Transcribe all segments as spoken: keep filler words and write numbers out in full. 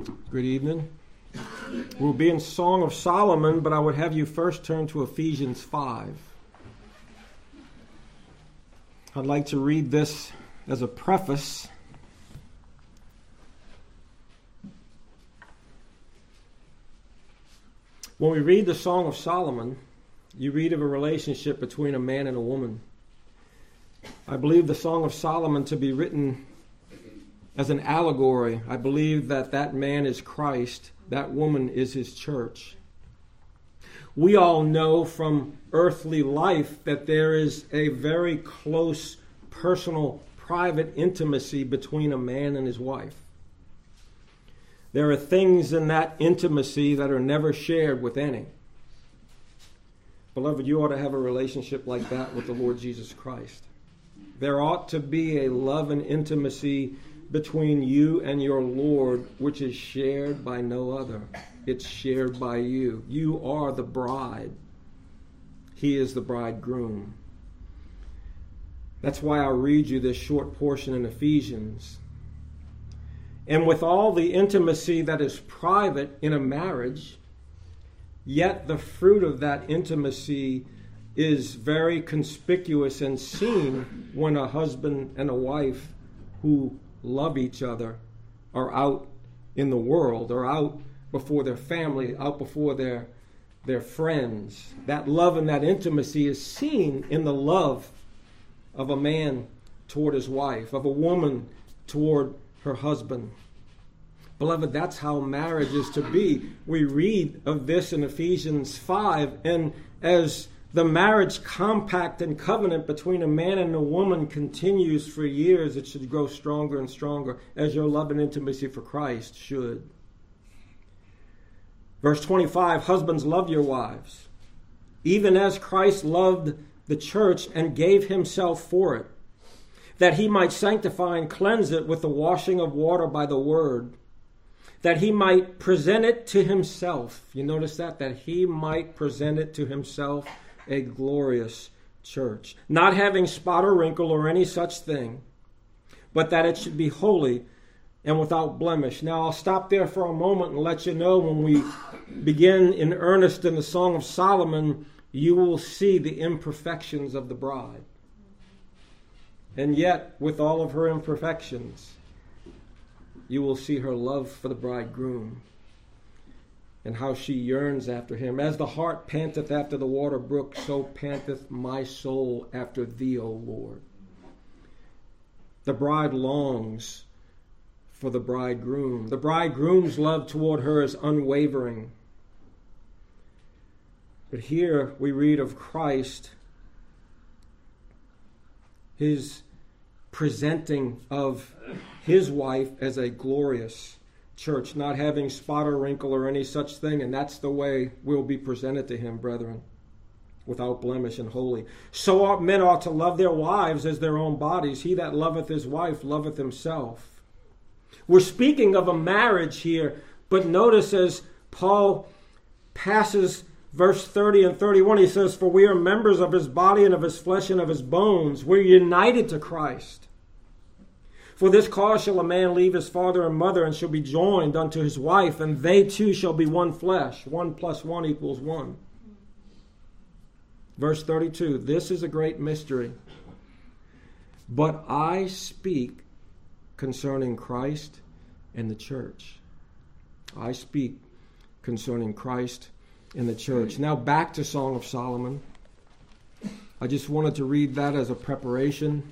Good evening. We'll be in Song of Solomon, but I would have you first turn to Ephesians five. I'd like to read this as a preface. When we read the Song of Solomon, you read of a relationship between a man and a woman. I believe the Song of Solomon to be written as an allegory. I believe that that man is Christ, that woman is his church. We all know from earthly life that there is a very close, personal, private intimacy between a man and his wife. There are things in that intimacy that are never shared with any. Beloved, you ought to have a relationship like that with the Lord Jesus Christ. There ought to be a love and intimacy between you and your Lord, which is shared by no other. It's shared by you. You are the bride. He is the bridegroom. That's why I'll read you this short portion in Ephesians. And with all the intimacy that is private in a marriage, yet the fruit of that intimacy is very conspicuous and seen when a husband and a wife who love each other are out in the world, or out before their family, out before their, their friends. That love and that intimacy is seen in the love of a man toward his wife, of a woman toward her husband. Beloved, that's how marriage is to be. We read of this in Ephesians five, and as the marriage compact and covenant between a man and a woman continues for years, it should grow stronger and stronger, as your love and intimacy for Christ should. Verse twenty-five, husbands, love your wives, even as Christ loved the church and gave himself for it, that he might sanctify and cleanse it with the washing of water by the word, that he might present it to himself. You notice that? That he might present it to himself, a glorious church, not having spot or wrinkle or any such thing, but that it should be holy and without blemish. Now, I'll stop there for a moment and let you know when we begin in earnest in the Song of Solomon, you will see the imperfections of the bride. And yet, with all of her imperfections, you will see her love for the bridegroom and how she yearns after him. As the hart panteth after the water brook, so panteth my soul after thee, O Lord. The bride longs for the bridegroom. The bridegroom's love toward her is unwavering. But here we read of Christ, his presenting of his wife as a glorious church, not having spot or wrinkle or any such thing, and that's the way we'll be presented to him, brethren, without blemish and holy. So ought men ought to love their wives as their own bodies. He that loveth his wife loveth himself. We're speaking of a marriage here, but notice as Paul passes verse thirty and thirty-one, he says, for we are members of his body and of his flesh and of his bones. We're united to Christ. For this cause shall a man leave his father and mother, and shall be joined unto his wife, and they two shall be one flesh. One plus one equals one. Verse thirty-two, this is a great mystery. But I speak concerning Christ and the church. I speak concerning Christ and the church. Now back to Song of Solomon. I just wanted to read that as a preparation.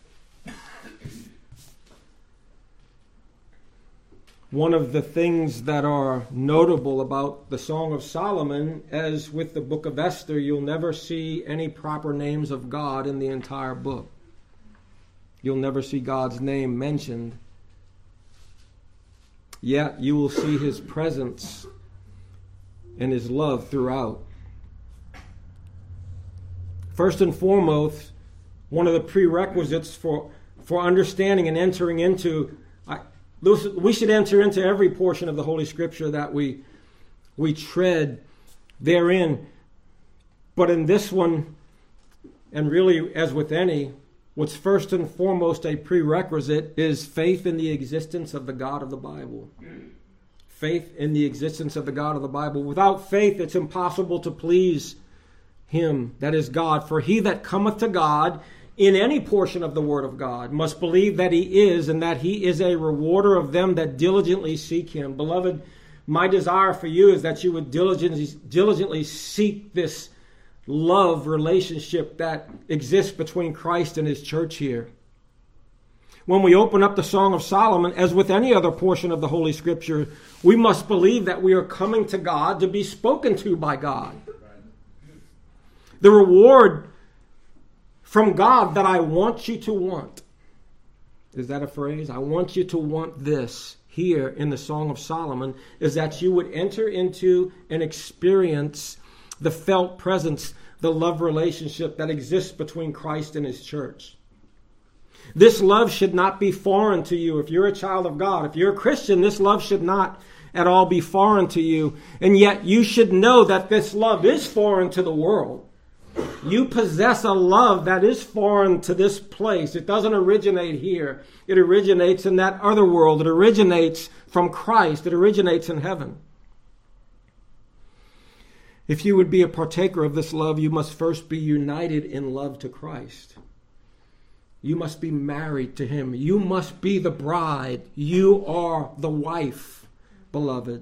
One of the things that are notable about the Song of Solomon, as with the book of Esther, you'll never see any proper names of God in the entire book. You'll never see God's name mentioned. Yet you will see his presence and his love throughout. First and foremost, one of the prerequisites for, for understanding and entering into we should enter into every portion of the Holy Scripture that we we tread therein. But in this one, and really as with any, what's first and foremost a prerequisite is faith in the existence of the God of the Bible. faith in the existence of the God of the Bible. Without faith, it's impossible to please him, that is God. For he that cometh to God in any portion of the word of God must believe that he is, and that he is a rewarder of them that diligently seek him. Beloved, my desire for you is that you would diligently, diligently seek this love relationship that exists between Christ and his church here. When we open up the Song of Solomon, as with any other portion of the Holy Scripture, we must believe that we are coming to God to be spoken to by God. The reward from God that I want you to want. Is that a phrase? I want you to want this here in the Song of Solomon, is that you would enter into and experience the felt presence, the love relationship that exists between Christ and his church. This love should not be foreign to you. If you're a child of God, if you're a Christian, this love should not at all be foreign to you. And yet you should know that this love is foreign to the world. You possess a love that is foreign to this place. It doesn't originate here. It originates in that other world. It originates from Christ. It originates in heaven. If you would be a partaker of this love, you must first be united in love to Christ. You must be married to him. You must be the bride. You are the wife, beloved.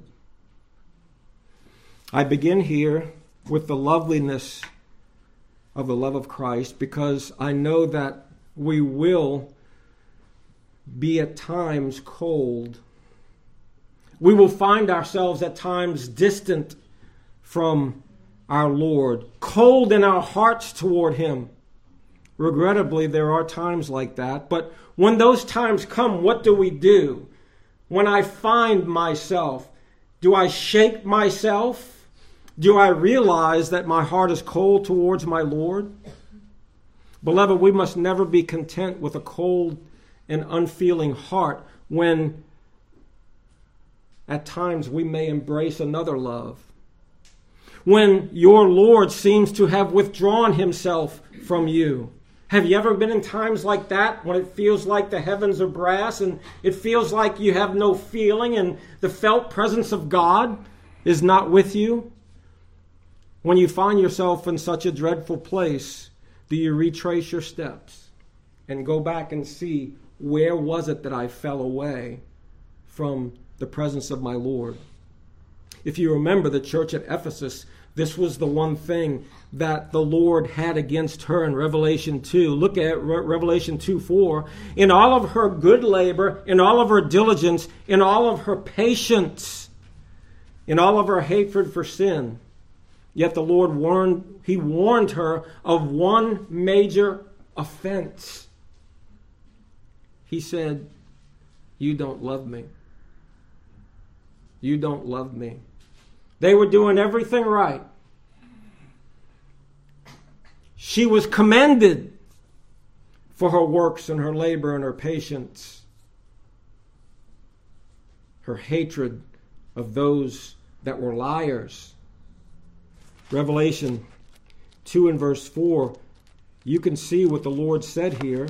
I begin here with the loveliness of the love of Christ because I know that we will be at times cold. We will find ourselves at times distant from our Lord, cold in our hearts toward him. Regrettably, there are times like that. But when those times come, what do we do? When I find myself, do I shake myself? Do I realize that my heart is cold towards my Lord? Beloved, we must never be content with a cold and unfeeling heart when at times we may embrace another love. When your Lord seems to have withdrawn himself from you. Have you ever been in times like that when it feels like the heavens are brass and it feels like you have no feeling and the felt presence of God is not with you? When you find yourself in such a dreadful place, do you retrace your steps and go back and see where was it that I fell away from the presence of my Lord? If you remember the church at Ephesus, this was the one thing that the Lord had against her in Revelation two. Look at Re- Revelation two four. In all of her good labor, in all of her diligence, in all of her patience, in all of her hatred for sin, yet the Lord warned, he warned her of one major offense. He said, you don't love me. You don't love me. They were doing everything right. She was commended for her works and her labor and her patience. Her hatred of those that were liars. Revelation two and verse four, you can see what the Lord said here.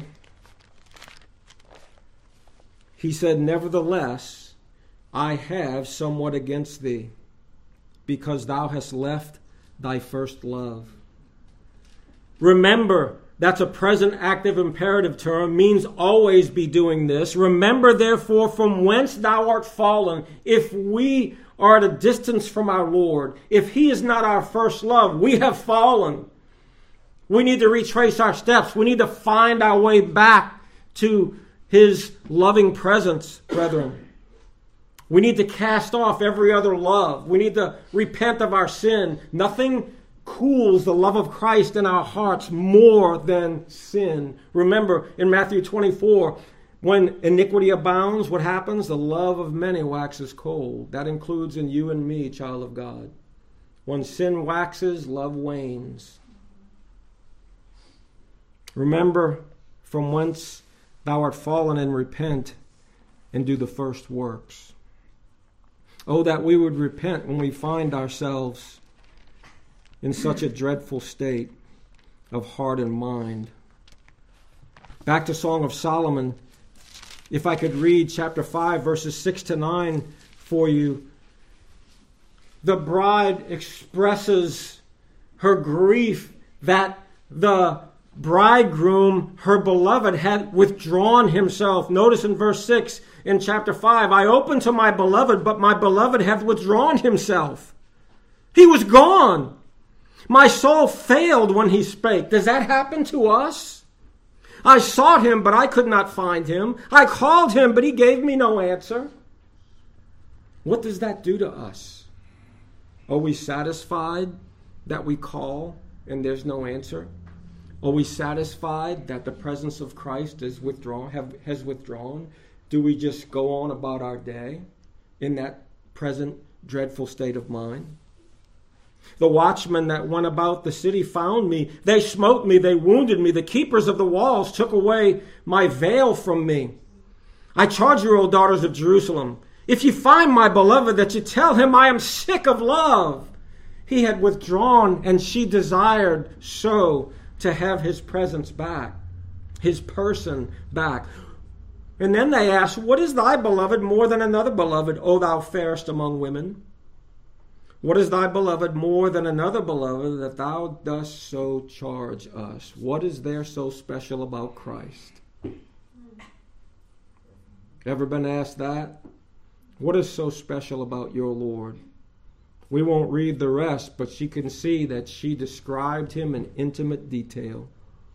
He said, nevertheless, I have somewhat against thee, because thou hast left thy first love. Remember, that's a present active imperative term, means always be doing this. Remember, therefore, from whence thou art fallen. If we are at a distance from our Lord, if he is not our first love, we have fallen. We need to retrace our steps. We need to find our way back to his loving presence, brethren. We need to cast off every other love. We need to repent of our sin. Nothing cools the love of Christ in our hearts more than sin. Remember, in Matthew twenty-four, when iniquity abounds, what happens? The love of many waxes cold. That includes in you and me, child of God. When sin waxes, love wanes. Remember from whence thou art fallen, and repent and do the first works. Oh, that we would repent when we find ourselves in such a dreadful state of heart and mind. Back to Song of Solomon. If I could read chapter five, verses six to nine for you, the bride expresses her grief that the bridegroom, her beloved, had withdrawn himself. Notice in verse six in chapter five, I opened to my beloved, but my beloved hath withdrawn himself. He was gone. My soul failed when he spake. Does that happen to us? I sought him, but I could not find him. I called him, but he gave me no answer. What does that do to us? Are we satisfied that we call and there's no answer? Are we satisfied that the presence of Christ is withdrawn, have, has withdrawn? Do we just go on about our day in that present dreadful state of mind? The watchmen that went about the city found me. They smote me. They wounded me. The keepers of the walls took away my veil from me. I charge you, O daughters of Jerusalem, if you find my beloved, that you tell him I am sick of love. He had withdrawn, and she desired so to have his presence back, his person back. And then they asked, what is thy beloved more than another beloved, O thou fairest among women? What is thy beloved more than another beloved, that thou dost so charge us? What is there so special about Christ? Ever been asked that? What is so special about your Lord? We won't read the rest, but she can see that she described him in intimate detail.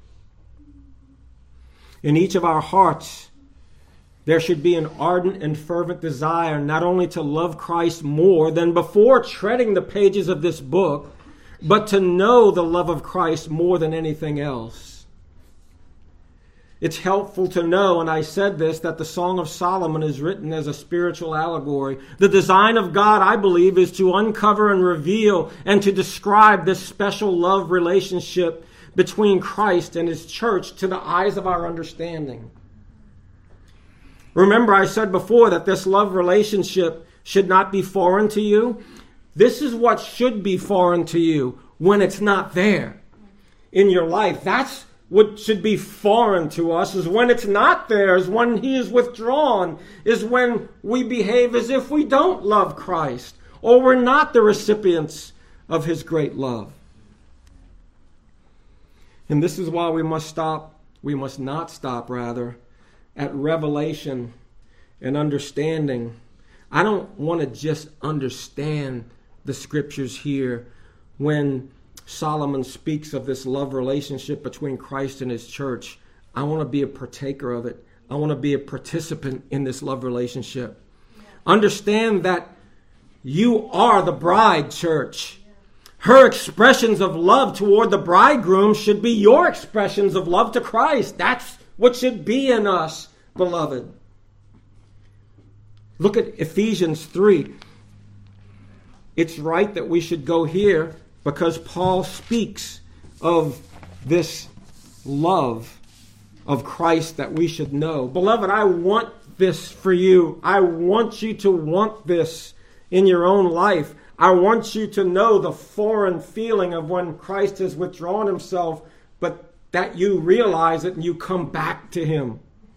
In each of our hearts, there should be an ardent and fervent desire not only to love Christ more than before treading the pages of this book, but to know the love of Christ more than anything else. It's helpful to know, and I said this, that the Song of Solomon is written as a spiritual allegory. The design of God, I believe, is to uncover and reveal and to describe this special love relationship between Christ and his church to the eyes of our understanding. Remember, I said before that this love relationship should not be foreign to you. This is what should be foreign to you when it's not there in your life. That's what should be foreign to us, is when it's not there, is when he is withdrawn, is when we behave as if we don't love Christ, or we're not the recipients of his great love. And this is why we must stop, we must not stop, rather, at revelation and understanding. I don't want to just understand the scriptures here when Solomon speaks of this love relationship between Christ and his church. I want to be a partaker of it. I want to be a participant in this love relationship. Yeah. Understand that you are the bride, church. Her expressions of love toward the bridegroom should be your expressions of love to Christ. That's what should be in us, beloved. Look at Ephesians three. It's right that we should go here because Paul speaks of this love of Christ that we should know. Beloved, I want this for you. I want you to want this in your own life. I want you to know the foreign feeling of when Christ has withdrawn himself, but that you realize it and you come back to him.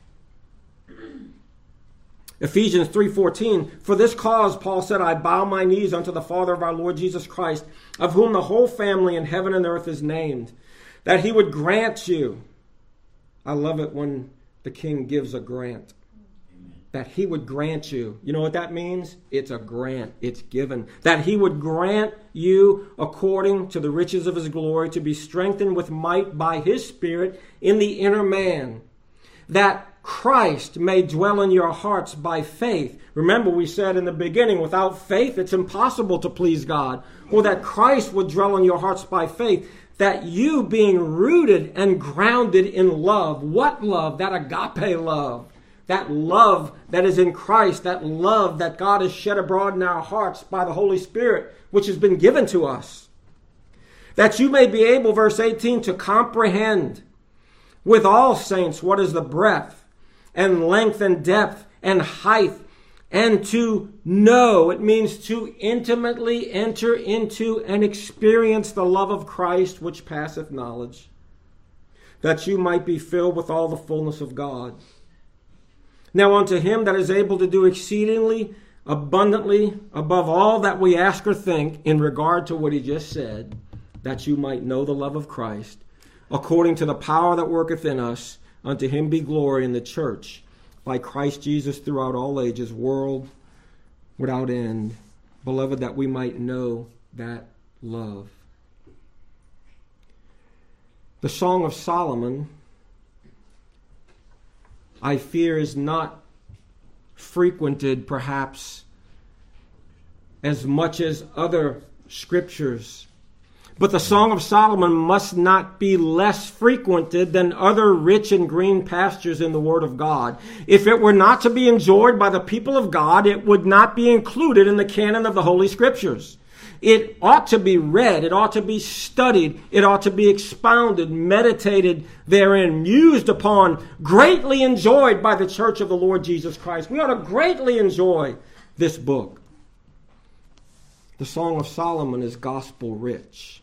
Ephesians three fourteen, for this cause, Paul said, I bow my knees unto the Father of our Lord Jesus Christ, of whom the whole family in heaven and earth is named, that he would grant you. I love it when the king gives a grant. Amen. That he would grant you. You know what that means? It's a grant. It's given. That he would grant you, according to the riches of his glory, to be strengthened with might by his Spirit in the inner man. That Christ may dwell in your hearts by faith. Remember, we said in the beginning, without faith, it's impossible to please God. Or that Christ would dwell in your hearts by faith. That you, being rooted and grounded in love. What love? That agape love. That love that is in Christ. That love that God has shed abroad in our hearts by the Holy Spirit, which has been given to us. That you may be able, verse eighteen, to comprehend with all saints what is the breadth and length and depth and height, and to know. It means to intimately enter into and experience the love of Christ, which passeth knowledge, that you might be filled with all the fullness of God. Now unto him that is able to do exceedingly abundantly above all that we ask or think in regard to what he just said, that you might know the love of Christ, according to the power that worketh in us. Unto him be glory in the church by Christ Jesus throughout all ages, world without end. Beloved, that we might know that love. The Song of Solomon, I fear, is not frequented perhaps as much as other scriptures. But the Song of Solomon must not be less frequented than other rich and green pastures in the Word of God. If it were not to be enjoyed by the people of God, it would not be included in the canon of the Holy Scriptures. It ought to be read, it ought to be studied, it ought to be expounded, meditated therein, mused upon, greatly enjoyed by the church of the Lord Jesus Christ. We ought to greatly enjoy this book. The Song of Solomon is gospel rich.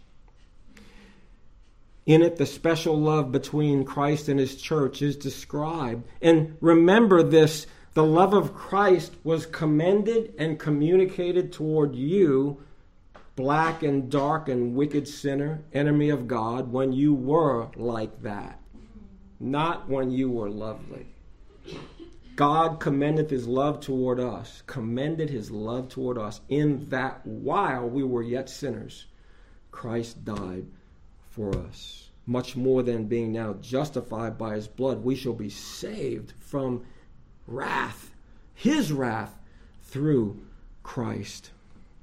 In it, the special love between Christ and his church is described. And remember this, the love of Christ was commended and communicated toward you, black and dark and wicked sinner, enemy of God, when you were like that, not when you were lovely. God commendeth his love toward us, commended his love toward us, in that while we were yet sinners, Christ died for us. Much more than being now justified by his blood, we shall be saved from wrath, his wrath, through Christ.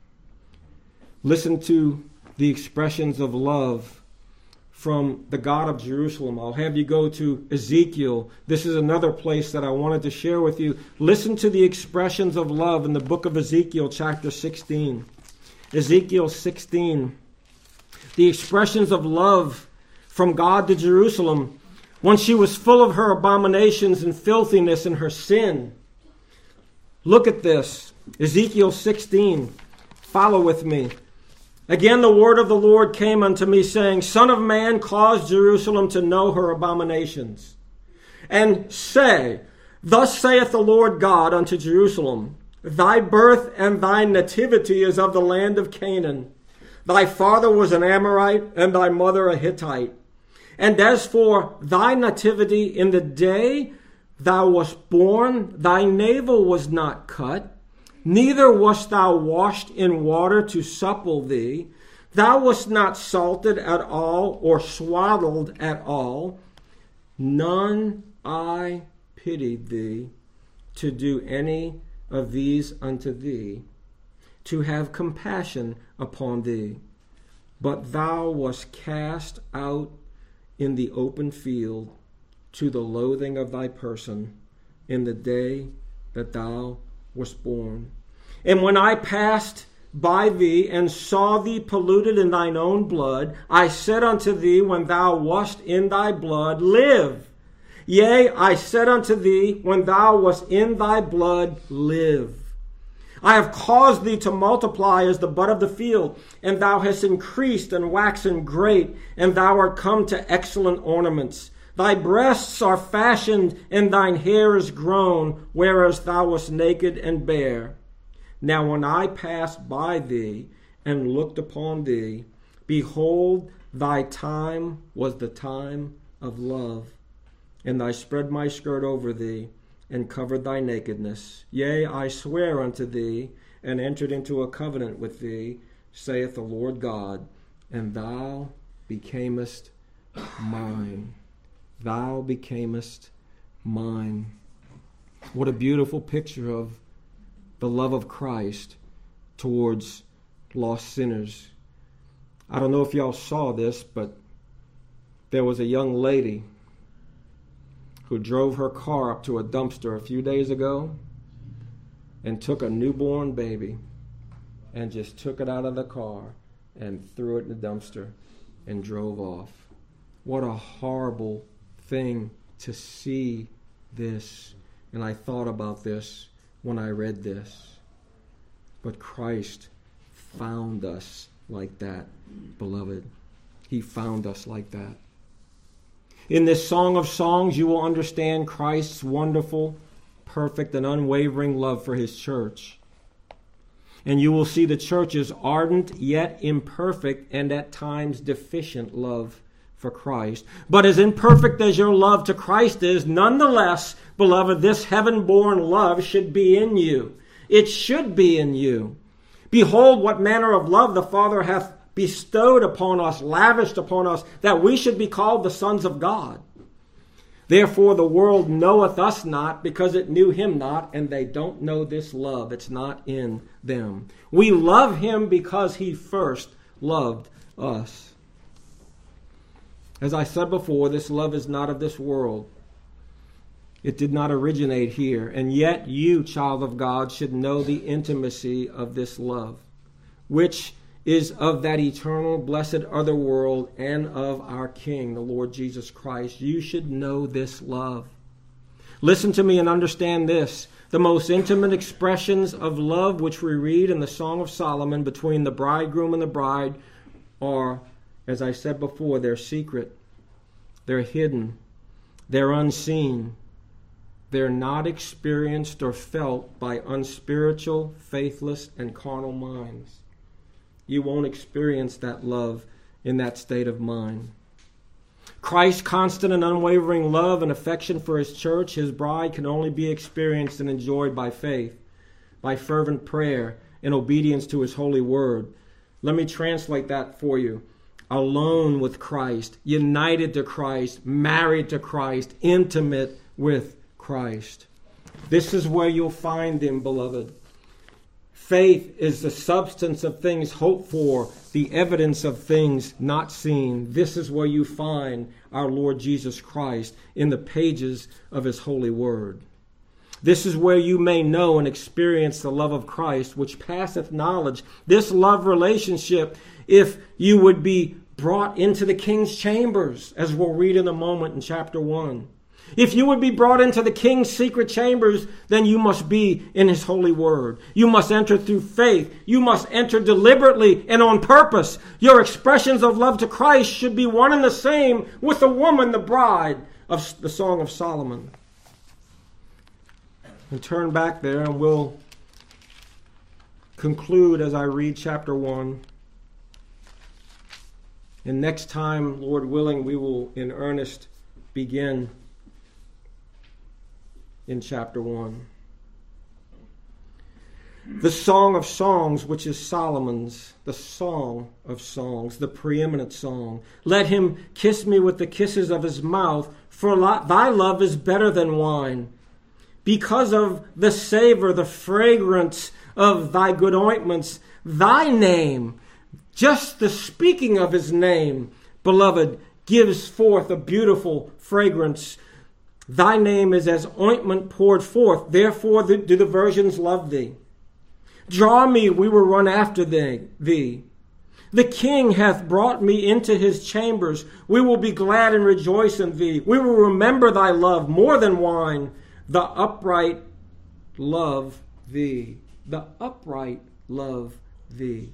Listen to the expressions of love from the God of Jerusalem. I'll have you go to Ezekiel. This is another place that I wanted to share with you. Listen to the expressions of love in the book of Ezekiel, chapter sixteen. Ezekiel sixteen. The expressions of love from God to Jerusalem when she was full of her abominations and filthiness and her sin. Look at this. Ezekiel sixteen. Follow with me. Again, the word of the Lord came unto me, saying, Son of man, cause Jerusalem to know her abominations. And say, Thus saith the Lord God unto Jerusalem, Thy birth and thy nativity is of the land of Canaan. Thy father was an Amorite, and thy mother a Hittite. And as for thy nativity, in the day thou wast born, thy navel was not cut, neither wast thou washed in water to supple thee. Thou wast not salted at all, or swaddled at all. None I pitied thee to do any of these unto thee, to have compassion upon thee. But thou wast cast out in the open field to the loathing of thy person in the day that thou wast born. And when I passed by thee and saw thee polluted in thine own blood, I said unto thee, when thou wast in thy blood, live. Yea, I said unto thee, when thou wast in thy blood, live. I have caused thee to multiply as the bud of the field, and thou hast increased and waxen great, and thou art come to excellent ornaments. Thy breasts are fashioned, and thine hair is grown, whereas thou wast naked and bare. Now when I passed by thee and looked upon thee, behold, thy time was the time of love. And I spread my skirt over thee, and covered thy nakedness. Yea, I swear unto thee, and entered into a covenant with thee, saith the Lord God, and thou becamest mine. Thou becamest mine. What a beautiful picture of the love of Christ towards lost sinners. I don't know if y'all saw this, but there was a young lady who drove her car up to a dumpster a few days ago and took a newborn baby and just took it out of the car and threw it in the dumpster and drove off. What a horrible thing to see this. And I thought about this when I read this. But Christ found us like that, beloved. He found us like that. In this Song of Songs, you will understand Christ's wonderful, perfect, and unwavering love for his church. And you will see the church's ardent yet imperfect and at times deficient love for Christ. But as imperfect as your love to Christ is, nonetheless, beloved, this heaven-born love should be in you. It should be in you. Behold, what manner of love the Father hath bestowed upon us, lavished upon us, that we should be called the sons of God. Therefore the world knoweth us not, because it knew him not, and they don't know this love. It's not in them. We love him because he first loved us. As I said before, this love is not of this world. It did not originate here. And yet you, child of God, should know the intimacy of this love, which is of that eternal, blessed other world and of our King, the Lord Jesus Christ. You should know this love. Listen to me and understand this. The most intimate expressions of love which we read in the Song of Solomon between the bridegroom and the bride are, as I said before, they're secret, they're hidden, they're unseen, they're not experienced or felt by unspiritual, faithless, and carnal minds. You won't experience that love in that state of mind. Christ's constant and unwavering love and affection for his church, his bride, can only be experienced and enjoyed by faith, by fervent prayer, and obedience to his holy word. Let me translate that for you. Alone with Christ, united to Christ, married to Christ, intimate with Christ. This is where you'll find him, beloved. Faith is the substance of things hoped for, the evidence of things not seen. This is where you find our Lord Jesus Christ in the pages of his holy word. This is where you may know and experience the love of Christ, which passeth knowledge. This love relationship, if you would be brought into the king's chambers, as we'll read in a moment in chapter one. If you would be brought into the king's secret chambers, then you must be in his holy word. You must enter through faith. You must enter deliberately and on purpose. Your expressions of love to Christ should be one and the same with the woman, the bride of the Song of Solomon. And turn back there and we'll conclude as I read chapter one. And next time, Lord willing, we will in earnest begin in chapter one. The Song of Songs, which is Solomon's, the Song of Songs, the preeminent song. Let him kiss me with the kisses of his mouth, for thy love is better than wine. Because of the savor, the fragrance of thy good ointments, thy name, just the speaking of his name, beloved, gives forth a beautiful fragrance. Thy name is as ointment poured forth. Therefore do the virgins love thee. Draw me, we will run after thee. The king hath brought me into his chambers. We will be glad and rejoice in thee. We will remember thy love more than wine. The upright love thee. The upright love thee.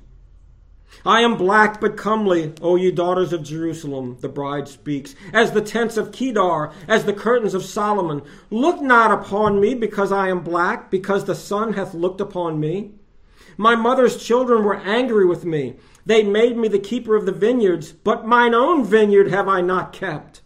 I am black but comely, O ye daughters of Jerusalem, the bride speaks, as the tents of Kedar, as the curtains of Solomon. Look not upon me because I am black, because the sun hath looked upon me. My mother's children were angry with me. They made me the keeper of the vineyards, but mine own vineyard have I not kept.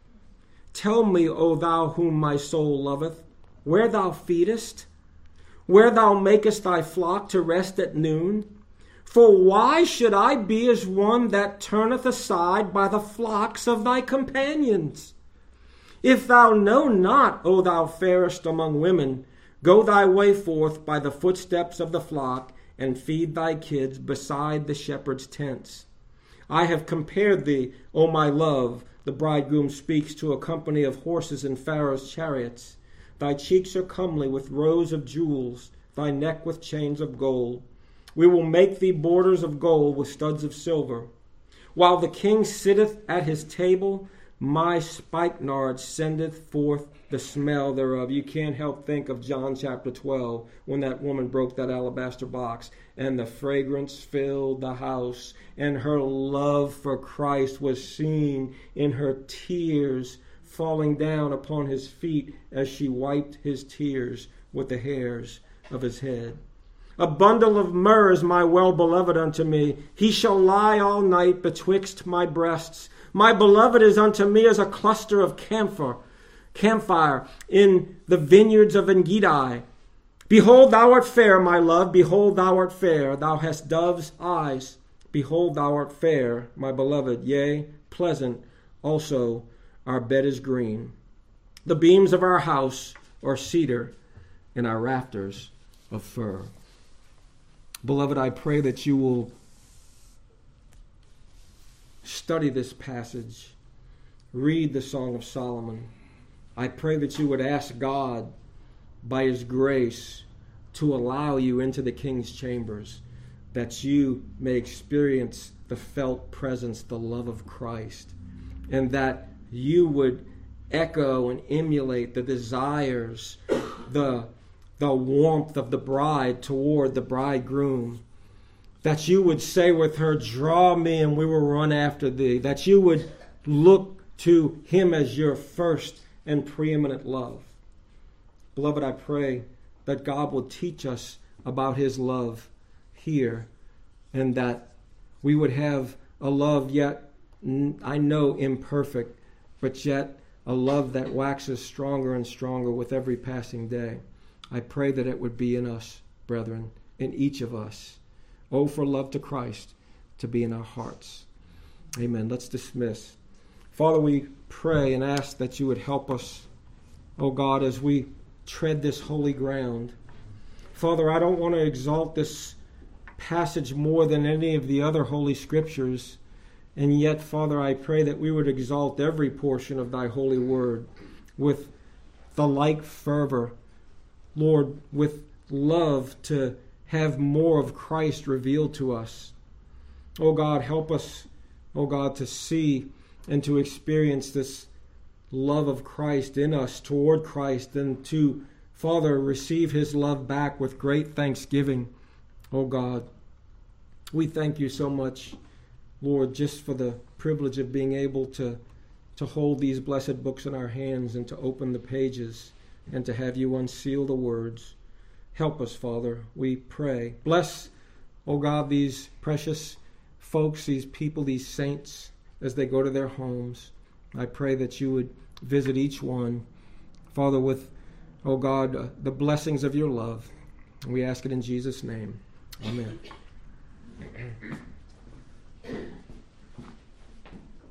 Tell me, O thou whom my soul loveth, where thou feedest, where thou makest thy flock to rest at noon. For why should I be as one that turneth aside by the flocks of thy companions? If thou know not, O thou fairest among women, go thy way forth by the footsteps of the flock, and feed thy kids beside the shepherd's tents. I have compared thee, O my love, the bridegroom speaks to a company of horses in Pharaoh's chariots. Thy cheeks are comely with rows of jewels, thy neck with chains of gold. We will make thee borders of gold with studs of silver. While the king sitteth at his table, my spikenard sendeth forth the smell thereof. You can't help think of John chapter twelve, when that woman broke that alabaster box, and the fragrance filled the house, and her love for Christ was seen in her tears falling down upon his feet as she wiped his tears with the hairs of his head. A bundle of myrrh is my well-beloved unto me. He shall lie all night betwixt my breasts. My beloved is unto me as a cluster of camphor, campfire in the vineyards of Engedi. Behold, thou art fair, my love. Behold, thou art fair. Thou hast dove's eyes. Behold, thou art fair, my beloved. Yea, pleasant also our bed is green. The beams of our house are cedar, and our rafters of fir. Beloved, I pray that you will study this passage, read the Song of Solomon. I pray that you would ask God, by his grace, to allow you into the king's chambers, that you may experience the felt presence, the love of Christ, and that you would echo and emulate the desires, the, the warmth of the bride toward the bridegroom. That you would say with her, draw me and we will run after thee. That you would look to him as your first and preeminent love. Beloved, I pray that God will teach us about his love here, and that we would have a love yet, I know, imperfect, but yet a love that waxes stronger and stronger with every passing day. I pray that it would be in us, brethren, in each of us. Oh, for love to Christ to be in our hearts. Amen. Let's dismiss. Father, we pray and ask that you would help us, oh God, as we tread this holy ground. Father, I don't want to exalt this passage more than any of the other holy scriptures. And yet, Father, I pray that we would exalt every portion of thy holy word with the like fervor, Lord, with love to have more of Christ revealed to us. Oh God, help us, oh God, to see and to experience this love of Christ in us toward Christ, and to, Father, receive his love back with great thanksgiving. Oh God, we thank you so much, Lord, just for the privilege of being able to, to hold these blessed books in our hands and to open the pages and to have you unseal the words. Help us, Father, we pray. Bless, oh God, these precious folks, these people, these saints, as they go to their homes. I pray that you would visit each one, Father, with, oh God, uh, the blessings of your love. We ask it in Jesus' name. Amen.